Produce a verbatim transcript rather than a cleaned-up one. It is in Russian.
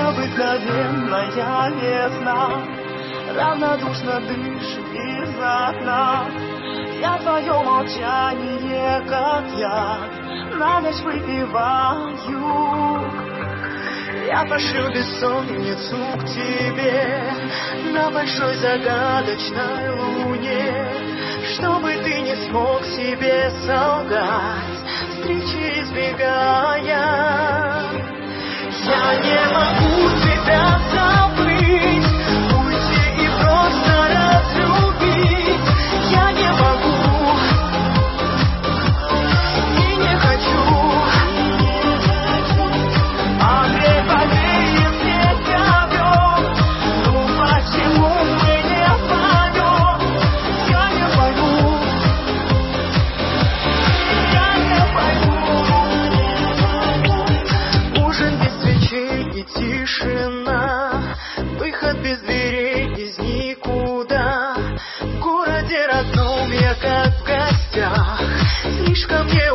Необыкновенная весна равнодушно дышит из окна. Я твое молчание, как я, на ночь выпиваю. Я пошил бессонницу к тебе на большой загадочной луне, чтобы ты не смог себе солгать, встречи избегая. Я не могу тебя забыть, уйти и просто разлюбить. Я не могу и не хочу. Андрей, поверь, если ковер, ну почему мы не пойдем? Я не пойму, я не пойму. Ужин без свечей и тишина, выход без дверей из никуда. В городе родном я как в гостях, слишком не